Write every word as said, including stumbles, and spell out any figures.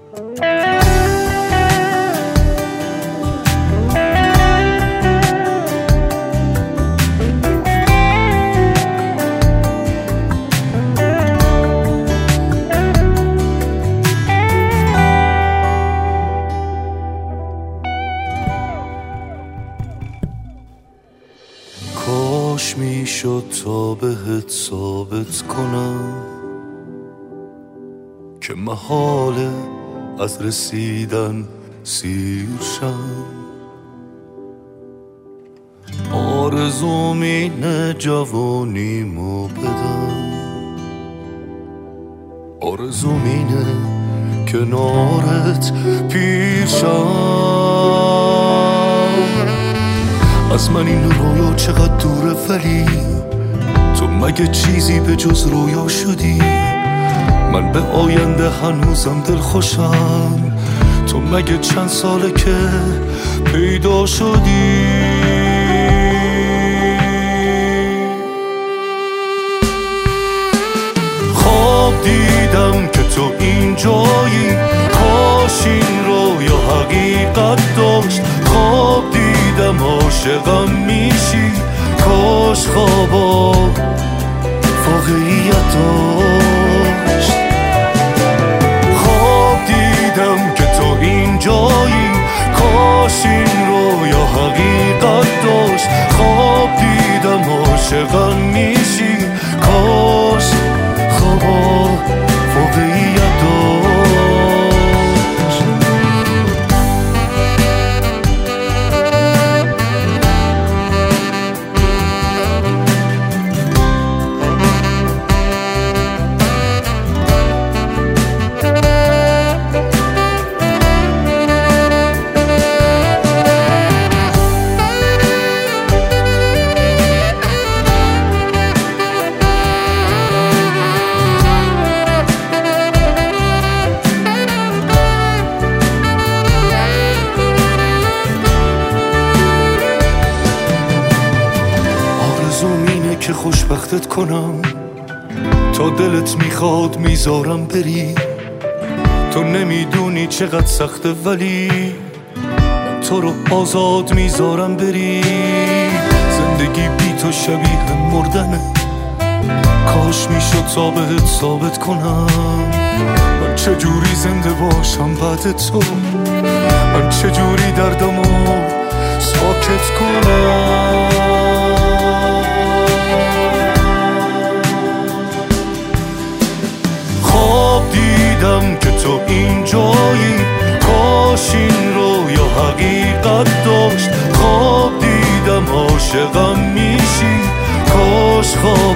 کاش میشد تا بهت ثابت کنم که محاله از رسیدن سیر شم. آرزوم اینه جوانیمو بدم، آرزوم اینه کنارت پیر شم. از من این رویا چقدر دوره، ولی تو مگه چیزی به جز رویا شدی؟ من به آینده هنوزم دل خوشم، تو مگه چند ساله که پیدا شدی؟ خواب دیدم که تو اینجایی، کاش این رویا حقیقت داشت. خواب دیدم عاشقم میشی، کاش خوابا واقعیت داشت. خواب دیدم که تو اینجایی، کاش این رویا حقیقت داشت. خواب دیدم عاشقم میشی، کاش خوابا واقعیت داشت. که خوشبختت کنم، تا دلت میخواد میذارم بری. تو نمیدونی چقدر سخته، ولی من تو رو آزاد میذارم بری. زندگی بی تو شبیه مردنه، کاش میشد تا بهت ثابت کنم من چجوری زنده باشم بعد تو. من چجوری دردمو ساکت کنم. دیدم که تو اینجایی، کاش این رویا حقیقت داشت. خواب دیدم عاشقم میشی، کاش خواب